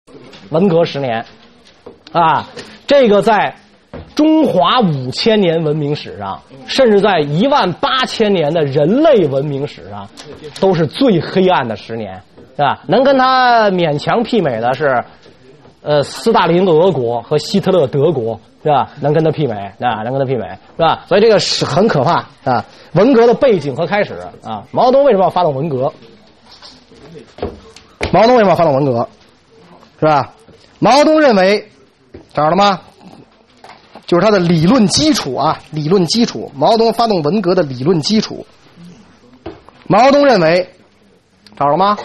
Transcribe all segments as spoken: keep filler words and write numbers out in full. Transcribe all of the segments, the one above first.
文革十年，啊，这个在中华五千年文明史上，甚至在一万八千年的人类文明史上，都是最黑暗的十年，是吧？能跟他勉强媲美的是，呃，斯大林俄国和希特勒德国，是吧？能跟他媲美，啊，能跟他媲美，是吧？所以这个是很可怕啊。文革的背景和开始啊，毛泽东为什么要发动文革？毛泽东为什么要发动文革？是吧？毛泽东认为，找着了吗？就是他的理论基础啊，理论基础。毛泽东发动文革的理论基础。毛泽东认为，找着了吗？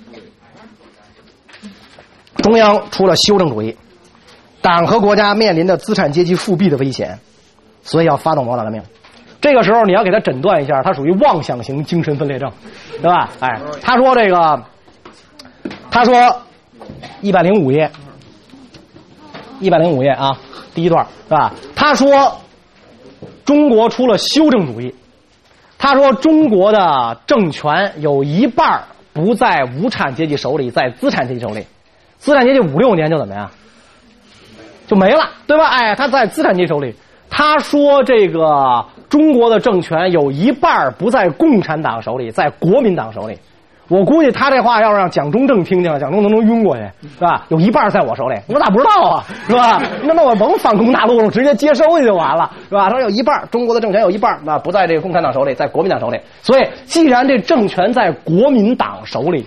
中央出了修正主义，党和国家面临着资产阶级复辟的危险，所以要发动文化大革命。这个时候你要给他诊断一下，他属于妄想型精神分裂症，对吧？哎，他说这个，他说一百零五页，一百零五页啊，第一段是吧？他说中国出了修正主义，他说中国的政权有一半不在无产阶级手里，在资产阶级手里。资产阶级五六年就怎么样？就没了，对吧？哎，他在资产阶级手里。他说这个中国的政权有一半不在共产党手里，在国民党手里。我估计他这话要是让蒋中正听见了，蒋中正能晕过去，是吧？有一半在我手里，我咋不知道啊？是吧？那么我甭反攻大陆了，直接接收去就完了，是吧？他说有一半，中国的政权有一半啊不在这个共产党手里，在国民党手里。所以，既然这政权在国民党手里，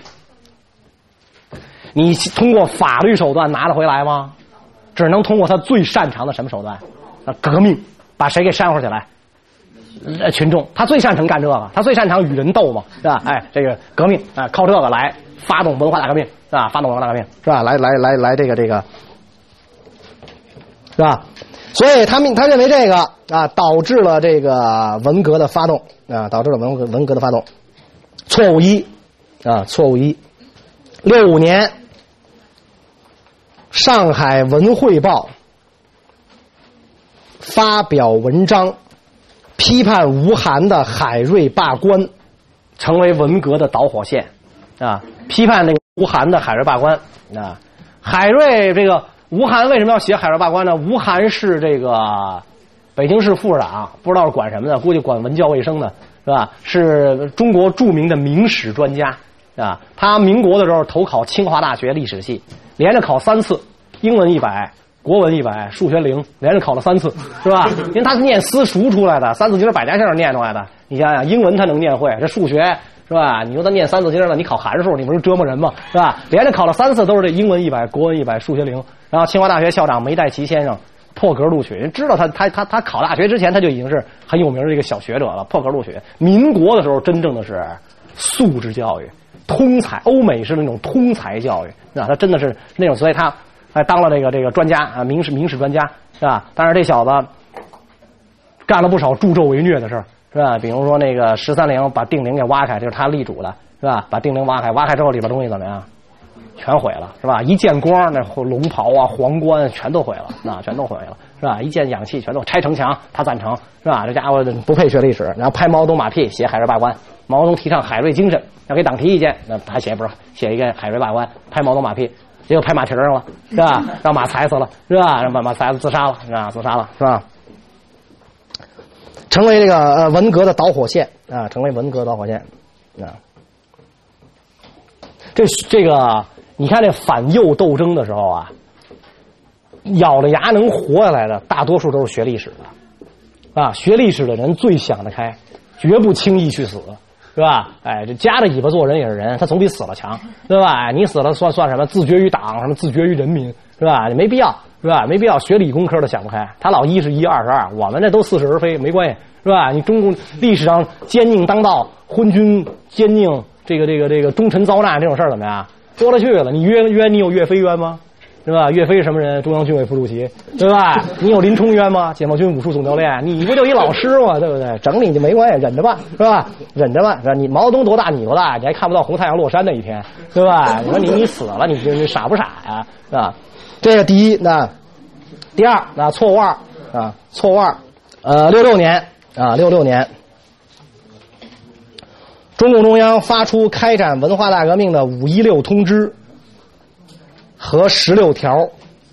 你通过法律手段拿得回来吗？只能通过他最擅长的什么手段？革命，把谁给煽乎起来？呃，群众，他最擅长干这个，他最擅长与人斗嘛，是吧？哎，这个革命啊、呃，靠这个来发动文化大革命，是吧？发动文化大革命，是吧？来来来来，这个这个，是吧？所以他们他认为这个啊，导致了这个文革的发动啊，导致了文革文革的发动。错误一啊，错误一，六五年，上海文汇报发表文章。批判吴晗的海瑞罢官，成为文革的导火线啊！批判那个吴晗的海瑞罢官啊！海瑞这个吴晗为什么要写海瑞罢官呢？吴晗是这个北京市副市长，不知道是管什么的，估计管文教卫生的，是吧？是中国著名的明史专家啊！他民国的时候投考清华大学历史系，连着考三次，英文一百。国文一百，数学零，连着考了三次，是吧？因为他是念私塾出来的，三字经百家姓念出来的。你想想，英文他能念会，这数学是吧？你说他念三字经了，你考函数，你不是折磨人吗？是吧？连着考了三次，都是这英文一百，国文一百，数学零。然后清华大学校长梅代奇先生破格录取，人知道他他他他考大学之前他就已经是很有名的一个小学者了，破格录取。民国的时候，真正的是素质教育，通才，欧美是那种通才教育啊，他真的是那种，所以他。还当了这个这个专家啊，明史明史专家是吧？但是这小子干了不少助纣为虐的事儿，是吧？比如说那个十三陵把定陵给挖开，这是他力主的，是吧？把定陵挖开，挖开之后里边东西怎么样？全毁了，是吧？一见光，那龙袍啊、皇冠全都毁了，那全都毁了，是吧？一见氧气全都拆城墙，他赞成，是吧？这家伙不配学历史，然后拍毛泽东马屁，写海瑞罢官。毛泽东提倡海瑞精神，要给党提意见，那他写不是写一个海瑞罢官，拍毛泽东马屁。结果拍马蹄上了，是吧？让马踩死了，是吧？让马马踩死自杀了，是吧？自杀了，是吧？成为这个呃文革的导火线啊，成为文革导火线啊。这这个，你看这反右斗争的时候啊，咬着牙能活下来的，大多数都是学历史的啊。学历史的人最想得开，绝不轻易去死。是吧？哎，这夹着尾巴做人也是人，他总比死了强，对吧？哎，你死了算算什么？自绝于党，什么自绝于人民，是吧？你没必要，是吧？没必要学理工科的想不开，他老一是一，二是二，我们这都似是而非，没关系，是吧？你中共历史上奸佞当道、昏君奸佞，这个这个这个忠臣遭难这种事儿怎么样？多了去了。你冤冤，你有岳飞冤吗？是吧？岳飞是什么人？中央军委副主席，对吧？你有林冲冤吗？解放军武术总教练，你不就一老师吗？对不对？整你就没关系，忍着吧，是吧？忍着吧，是吧？你毛泽东多大，你多大，你还看不到红太阳落山那一天，对吧？你说你你死了，你你傻不傻呀？是吧？这个第一，那第二，那错误二啊，错误二，呃，六六年啊，六六年，中共中央发出开展文化大革命的五一六通知。 和十六条，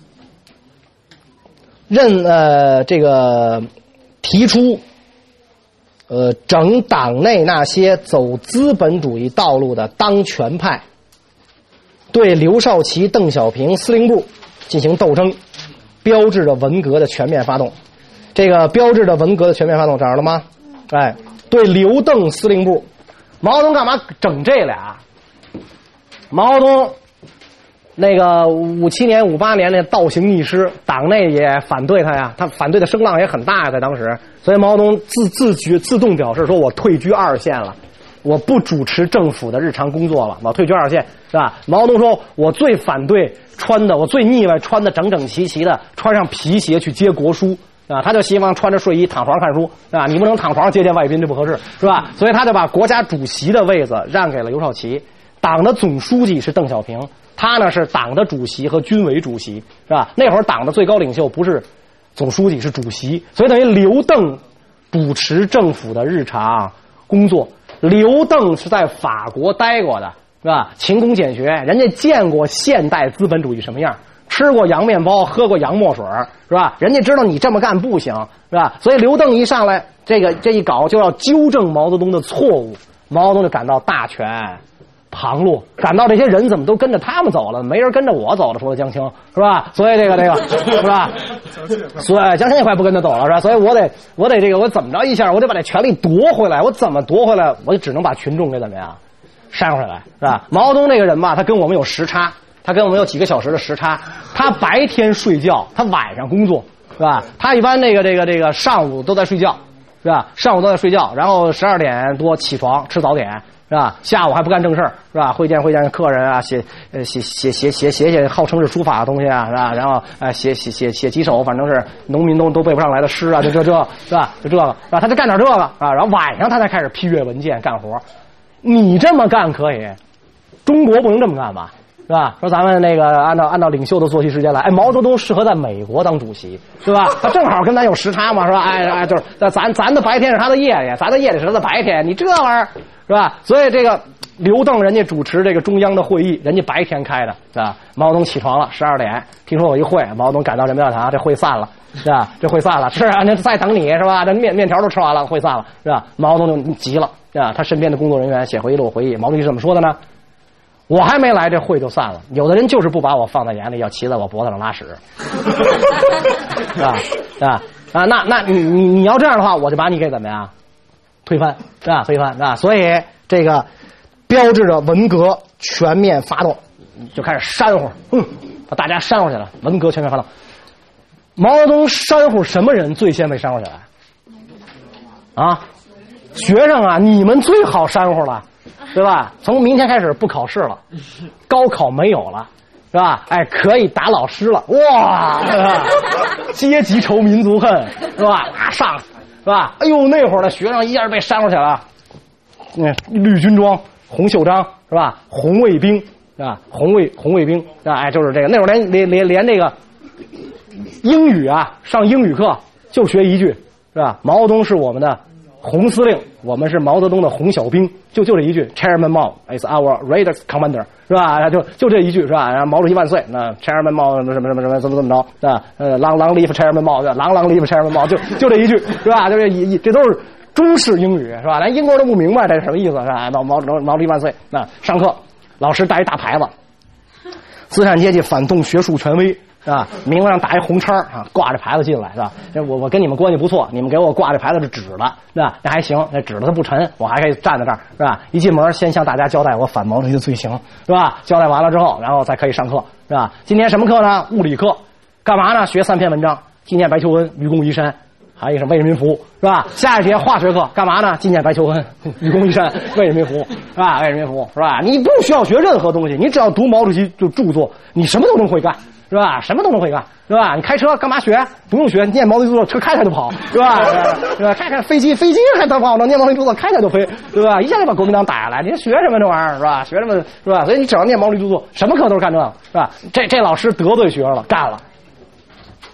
任呃这个提出呃整党内那些走资本主义道路的当权派，对刘少奇、邓小平司令部进行斗争，标志着文革的全面发动。这个标志着文革的全面发动找着了吗？哎，对刘邓司令部，毛泽东干嘛整这俩？毛泽东那个五七年、五八年那倒行逆施，党内也反对他呀，他反对的声浪也很大呀，在当时，所以毛泽东自自觉自动表示说，我退居二线了，我不主持政府的日常工作了，我退居二线，是吧？毛泽东说，我最反对穿的，我最腻歪穿的整整齐齐的，穿上皮鞋去接国书。啊，他就希望穿着睡衣躺床上看书，是吧？你不能躺床上接见外宾，这不合适，是吧？所以他就把国家主席的位子让给了刘少奇，党的总书记是邓小平，他呢是党的主席和军委主席，是吧？那会儿党的最高领袖不是总书记，是主席，所以等于刘邓主持政府的日常工作。刘邓是在法国待过的，是吧？勤工俭学，人家见过现代资本主义什么样。吃过洋面包，喝过洋墨水，是吧？人家知道你这么干不行，是吧？所以刘邓一上来，这个这一搞就要纠正毛泽东的错误，毛泽东就感到大权旁落，感到这些人怎么都跟着他们走了，没人跟着我走了，说的江青，是吧？所以这个这个是吧？所以江青也快不跟着走了，是吧？所以我得我得这个我怎么着一下，我得把这权力夺回来，我怎么夺回来？我就只能把群众给怎么样扇回来，是吧？毛泽东这个人吧，他跟我们有时差。他跟我们有几个小时的时差，他白天睡觉，他晚上工作，是吧？他一般这个这个这个上午都在睡觉，是吧？上午都在睡觉，然后十二点多起床吃早点，是吧？下午还不干正事儿，是吧？会见会见客人啊，写呃写写写写写写号称是书法的东西啊，是吧？然后呃写写写写几首反正是农民都都背不上来的诗啊，就这这是吧？就这个，是吧？他就干点这个啊，然后晚上他才开始批阅文件干活。你这么干可以，中国不能这么干吧？是吧？说咱们那个按照按照领袖的作息时间来，哎，毛泽东适合在美国当主席，是吧？他正好跟咱有时差嘛，是吧？哎哎，就是咱咱的白天是他的夜里，咱的夜里是他的白天，你这玩意儿是吧？所以这个刘邓人家主持这个中央的会议，人家白天开的，是吧？毛泽东起床了，十二点，听说有一会，毛泽东赶到人民大堂，这会散了，是吧？这会散了，是啊，那再等你是吧？这面面条都吃完了，会散了，是吧？毛泽东就急了，是吧？他身边的工作人员写回忆录回忆，毛主席是怎么说的呢？我还没来，这会就散了。有的人就是不把我放在眼里，要骑在我脖子上拉屎，是吧？啊啊，那那你你你要这样的话，我就把你给怎么样推翻，是吧？推翻啊！所以这个标志着文革全面发动，就开始煽乎，嗯，把大家煽乎起来，文革全面发动。毛泽东煽乎什么人最先被煽乎起来？啊，学生啊，你们最好煽乎了。对吧？从明天开始不考试了，高考没有了，是吧？哎，可以打老师了，哇！是吧？阶级仇、民族恨，是吧？马上，是吧？哎呦，那会儿的学生一下被煽乎起来了，嗯，绿军装、红袖章，是吧？红卫兵，是吧？红卫红卫兵，啊，哎，就是这个。那会儿连连连连这个英语啊，上英语课就学一句，是吧？毛泽东是我们的红司令，我们是毛泽东的红小兵，就就这一句 ，Chairman Mao is our greatest commander， 是吧？就就这一句，是吧？然后毛主席万岁，那 Chairman Mao 什么什么什么怎么怎么着，是吧？呃 ，Long Long live Chairman Mao，Long Long live Chairman Mao，就就这一句，是吧？就是一这都是中式英语，是吧？连英国人都不明白这是什么意思，是吧？毛毛毛主席万岁，那上课老师带一大牌子，资产阶级反动学术权威。是吧？名字上打一红叉啊，挂着牌子进来，是吧？我我跟你们关系不错，你们给我挂这牌子是纸的，是吧？那还行，那纸的它不沉，我还可以站在这儿，是吧？一进门先向大家交代我反毛主席的罪行，是吧？交代完了之后，然后才可以上课，是吧？今天什么课呢？物理课，干嘛呢？学三篇文章，纪念白求恩、愚公移山，还有一个为人民服务，是吧？下一节化学课干嘛呢？纪念白求恩、愚公移山，为人民服务，是吧？为人民服务，是吧？你不需要学任何东西，你只要读毛主席就著作，你什么都能会干。是吧？什么都能会干，是吧？你开车干嘛学？不用学，念毛主席著作，车开开就跑，是吧？是吧？开开飞机，飞机还能跑呢，念毛主席著作，开开就飞，对吧？一下就把国民党打下来，你学什么这玩意儿，是吧？学什么，是吧？所以你只要念毛主席著作，什么课都是干这个，是吧？这这老师得罪学生了，干了。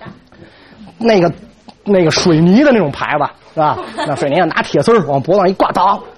那个那个水泥的那种牌子，是吧？那水泥拿铁丝往脖子上一挂，倒，是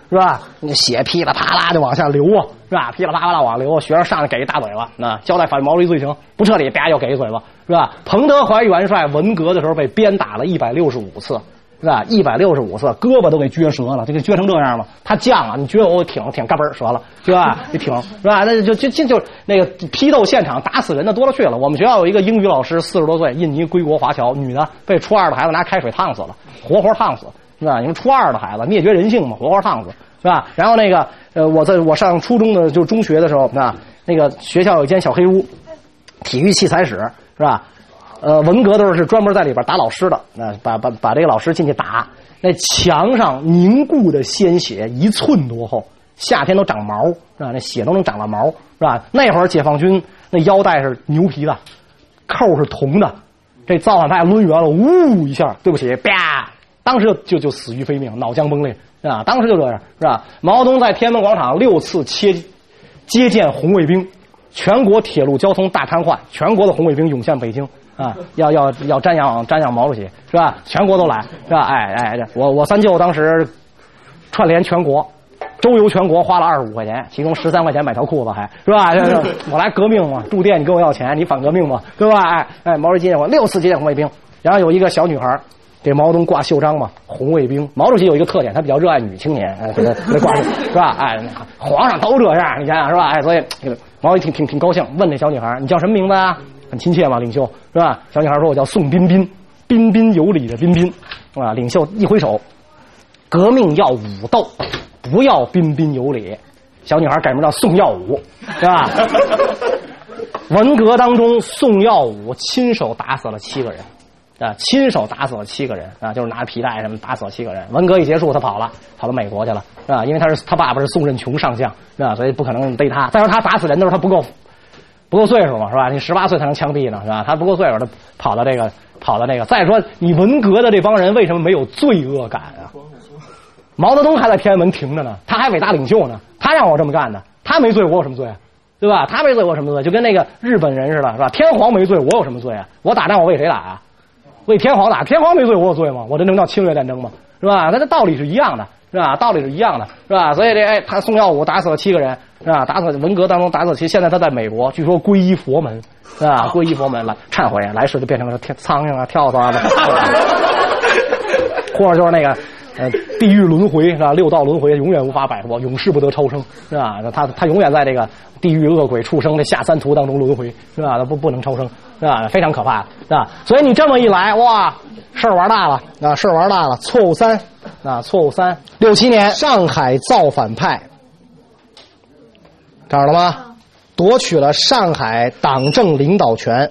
是吧？那血噼里啪啦就往下流啊，是吧？噼里啪啦往流，学生上来给一大嘴巴，那交代反毛主义罪行不彻底，啪又给一嘴巴，是吧？彭德怀元帅文革的时候被鞭打了一百六十五次。是吧？一百六十五次，胳膊都给撅折了，这个撅成这样吗？他犟啊，你撅我挺挺，嘎嘣折了，是吧？你挺是吧？那就就就就那个批斗现场打死人的多了去了。我们学校有一个英语老师，四十多岁，印尼归国华侨，女的被初二的孩子拿开水烫死了，活活烫死，是吧？你们初二的孩子灭绝人性嘛，活活烫死，是吧？然后那个呃，我在我上初中的就是中学的时候啊，那个学校有一间小黑屋，体育器材室，是吧？呃，文革的时候是专门在里边打老师的，那把把把这个老师进去打，那墙上凝固的鲜血一寸多厚，夏天都长毛，是吧？那血都能长了毛，是吧？那会儿解放军那腰带是牛皮的，扣是铜的，这造反派抡圆了，呜一下，对不起，啪，当时就就就死于非命，脑浆崩裂啊！当时就这样，是吧？毛泽东在天安门广场六次接接见红卫兵，全国铁路交通大瘫痪，全国的红卫兵涌向北京。啊，要要要瞻仰瞻仰毛主席，是吧？全国都来，是吧？哎哎，我我三舅当时串联全国，周游全国花了二十五块钱，其中十三块钱买条裤子，还是吧？我来革命嘛，住店你跟我要钱，你反革命嘛，对吧？哎哎，毛主席接见我六次接见红卫兵，然后有一个小女孩给毛泽东挂袖章嘛，红卫兵。毛主席有一个特点，他比较热爱女青年，哎，给他给他挂上，是吧？哎，皇上都这样，你想想是吧？哎，所以毛主席挺挺挺高兴，问那小女孩，你叫什么名字啊？很亲切嘛，领袖是吧？小女孩说：“我叫宋彬彬，彬彬有礼的彬彬。”啊，领袖一挥手，革命要武斗，不要彬彬有礼。小女孩改名叫宋耀武，是吧？文革当中，宋耀武亲手打死了七个人，啊，亲手打死了七个人啊，就是拿皮带什么打死了七个人。文革一结束，他跑了，跑到美国去了，是吧？因为他是他爸爸是宋任穷上将，是吧？所以不可能逮他。再说他打死人的时候，他不够。不够岁数嘛，是吧？你十八岁才能枪毙呢，是吧？他不够岁数，他跑到这个，跑到这个。再说，你文革的这帮人为什么没有罪恶感啊？毛泽东还在天安门停着呢，他还伟大领袖呢，他让我这么干的，他没罪，我有什么罪啊？对吧？他没罪，我有什么罪？就跟那个日本人似的，是吧？天皇没罪，我有什么罪啊？我打仗我为谁打啊？为天皇打，天皇没罪，我有罪吗？我这能叫侵略战争吗？是吧？他的道理是一样的。是吧？道理是一样的，是吧？所以这哎，他宋耀武打死了七个人，是吧？打死文革当中打死七，现在他在美国，据说皈依佛门，是吧？皈依佛门来忏悔，来世就变成了苍蝇啊、跳蚤啊的，或者就是那个呃地狱轮回，是吧？六道轮回永远无法摆脱，永世不得超生，是吧？他他永远在这个地狱恶鬼畜生的下三途当中轮回，是吧？他不不能超生，是吧？非常可怕，是吧？所以你这么一来，哇！事儿玩大了啊！事儿玩大了。错误三啊，错误三。六七年，上海造反派看着了吗？夺取了上海党政领导权，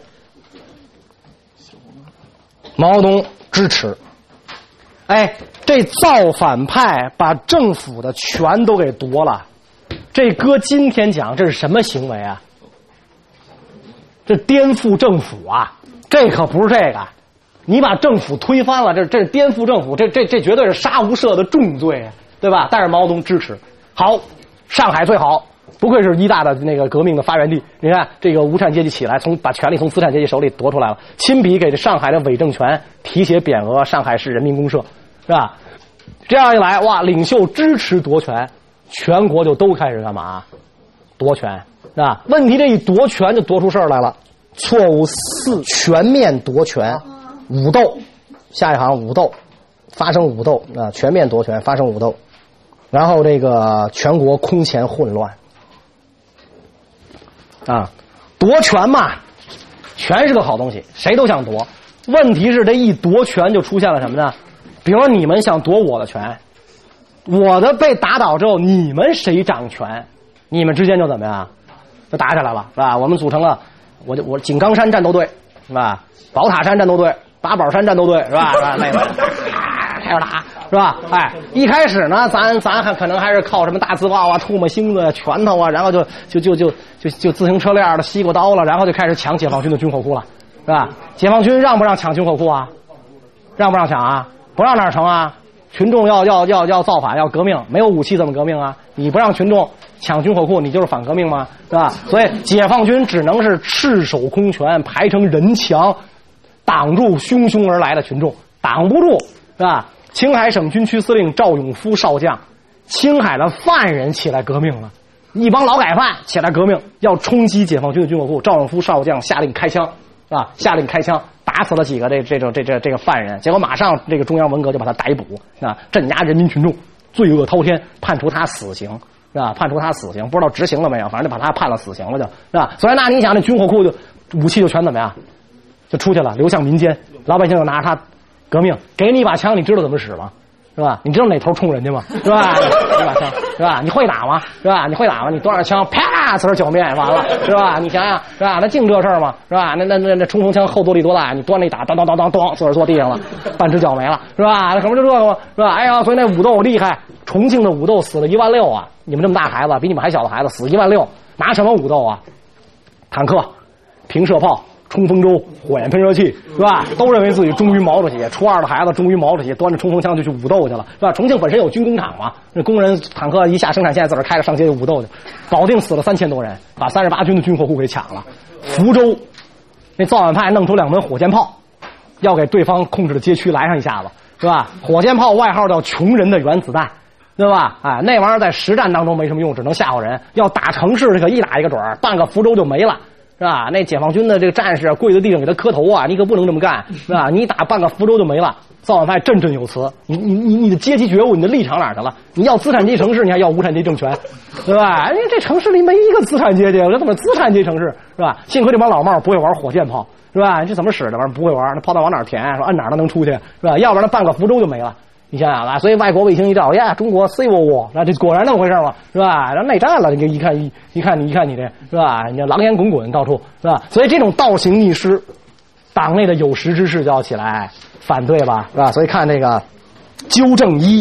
毛泽东支持。哎，这造反派把政府的权都给夺了，这搁今天讲，这是什么行为啊？这颠覆政府啊！这可不是这个。你把政府推翻了，这这是颠覆政府，这这这绝对是杀无赦的重罪，对吧？但是毛泽东支持。好，上海最好，不愧是一大的那个革命的发源地。你看这个无产阶级起来，从把权力从资产阶级手里夺出来了，亲笔给这上海的伪政权题写匾额“上海市人民公社”，是吧？这样一来，哇，领袖支持夺权，全国就都开始干嘛？夺权，是吧？问题这一夺权就夺出事儿来了。错误四，全面夺权。武斗，下一行武斗，发生武斗啊，全面夺权，发生武斗，然后这个全国空前混乱啊，夺权嘛，权是个好东西，谁都想夺。问题是这一夺权就出现了什么呢？比如说你们想夺我的权，我的被打倒之后，你们谁掌权？你们之间就怎么样？就打起来了，是吧？我们组成了我就我井冈山战斗队，是吧？宝塔山战斗队。八宝山战斗队是吧？是吧？那个开始打是吧？哎，一开始呢，咱咱还可能还是靠什么大字报啊、唾沫星子啊、拳头啊，然后就就就就就就自行车链的西瓜刀了，然后就开始抢解放军的军火库了，是吧？解放军让不让抢军火库啊？让不让抢啊？不让哪成啊？群众要要要要造反要革命，没有武器怎么革命啊？你不让群众抢军火库，你就是反革命吗？是吧？所以解放军只能是赤手空拳，排成人墙。挡住汹汹而来的群众，挡不住，是吧？青海省军区司令赵永夫少将青海的犯人起来革命了，一帮劳改犯起来革命，要冲击解放军的军火库。赵永福少将下令开枪，啊，下令开枪，打死了几个这这种这这这个犯人。结果马上这个中央文革就把他逮捕，啊，镇压人民群众，罪恶滔天，判处他死刑，是吧？判处他死刑，不知道执行了没有，反正就把他判了死刑了就，是吧？所以那你想，那军火库就武器就全怎么样，就出去了，流向民间，老百姓就拿着他革命，给你一把枪，你知道怎么使吗？是吧？你知道哪头冲人家吗？是吧？一把枪，是吧？你会打吗？是吧？你会打吗？你多少枪，啪，刺儿剿灭完了，是吧？你想想，是吧？那净这事儿吗？是吧？那那那那冲锋枪后坐力多大？你端着一打，当当当当当，刺儿坐地上了，半只脚没了，是吧？那什么就这个吗？是吧？哎呀，所以那武斗厉害，重庆的武斗死了一万六啊！你们这么大孩子，比你们还小的孩子死一万六，拿什么武斗啊？坦克、平射炮。冲锋舟、火焰喷射器，是吧？都认为自己忠于毛主席。初二的孩子忠于毛主席，端着冲锋枪就去武斗去了，是吧？重庆本身有军工厂嘛，那工人坦克一下生产线自个儿开着上街就武斗去，保定死了三千多人，把三十八军的军火库给抢了。福州那造反派弄出两门火箭炮，要给对方控制的街区来上一下子，是吧？火箭炮外号叫穷人的原子弹，对吧？哎，那玩意儿在实战当中没什么用，只能吓唬人。要打城市，这个一打一个准儿，半个福州就没了。是吧？那解放军的这个战士跪在地上给他磕头啊！你可不能这么干，是吧？你打半个福州就没了。造反派振振有词，你你你你的阶级觉悟，你的立场哪儿去了？你要资产阶级城市，你还要无产阶级政权，对吧？你这城市里没一个资产阶级，这怎么资产阶级城市是吧？幸亏这帮老帽不会玩火箭炮，是吧？这怎么使的？玩意儿不会玩，那炮弹往哪儿填？说按哪儿都能出去，是吧？要不然那半个福州就没了。你想想啊，所以外国卫星一照，呀，中国 C 我我，那这果然那么回事嘛，是吧？然后内战了，你一看一一看你一看你这是吧？你狼烟滚滚到处是吧？所以这种倒行逆施，党内的有识之士就要起来反对吧，是吧？所以看这个纠正一，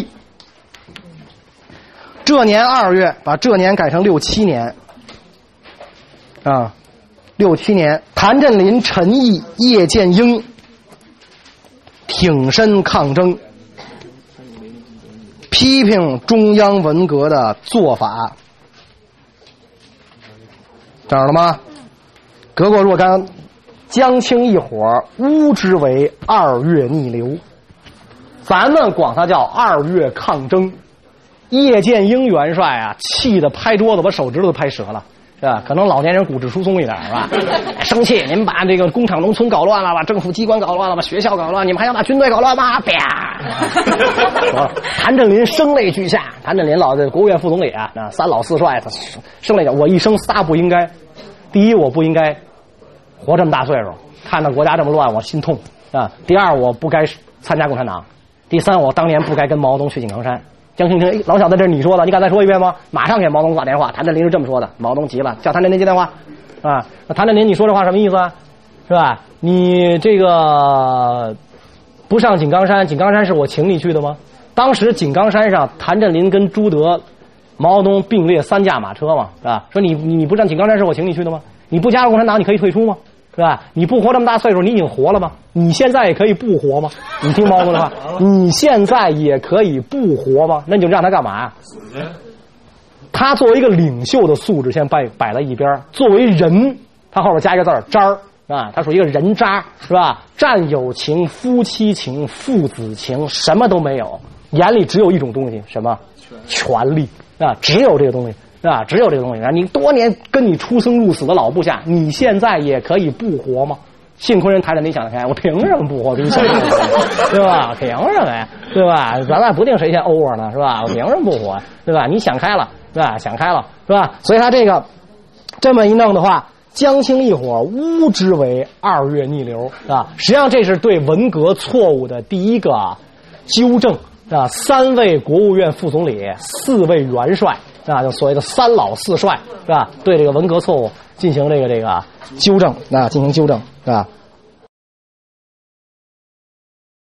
这年二月把这年改成六七年，啊，六七年，谭震林、陈毅、叶剑英挺身抗争。批评中央文革的做法，找着了吗？革过若干，江青一伙诬之为二月逆流，咱们管它叫二月抗争。叶剑英元帅啊，气得拍桌子，把手指头都拍折了。是吧？可能老年人骨质疏松一点，是吧？生气，你们把这个工厂农村搞乱了，把政府机关搞乱了，把学校搞乱，你们还要把军队搞乱吗？啪！谭震林声泪俱下。谭震林老的国务院副总理啊，那三老四帅，他声泪讲，我一生仨不应该。第一，我不应该活这么大岁数，看到国家这么乱，我心痛啊。第二，我不该参加共产党。第三，我当年不该跟毛泽东去井冈山。江青听，哎，老小子，这是你说的，你敢再说一遍吗？马上给毛泽东打电话。谭震林是这么说的，毛泽东急了，叫谭震林接电话，啊，那谭震林，你说这话什么意思啊？是吧？你这个不上井冈山，井冈山是我请你去的吗？当时井冈山上，谭震林跟朱德、毛泽东并列三驾马车嘛，是吧？说你你你不上井冈山是我请你去的吗？你不加入共产党，你可以退出吗？是吧？你不活这么大岁数，你已经活了吗？你现在也可以不活吗？你听毛泽东的话，你现在也可以不活吗？那你就让他干嘛呀？他作为一个领袖的素质先摆摆在一边，作为人，他后边加一个字儿渣儿啊，他属于一个人渣，是吧？战友情、夫妻情、父子情，什么都没有，眼里只有一种东西，什么？权力啊，只有这个东西。啊，只有这个东西啊！你多年跟你出生入死的老部下，你现在也可以不活吗？幸亏人台长你想得开，我凭什么不活？凭什么？对吧？凭什么呀？对吧？咱俩不定谁先 over 呢，是吧？我凭什么不活？对吧？你想开了，是吧？想开了，是吧？所以他这个这么一弄的话，江青一伙诬之为二月逆流啊！实际上这是对文革错误的第一个纠正啊！三位国务院副总理，四位元帅。啊，就所谓的三老四帅，是吧？对这个文革错误进行这个这个纠正啊，进行纠正，是吧？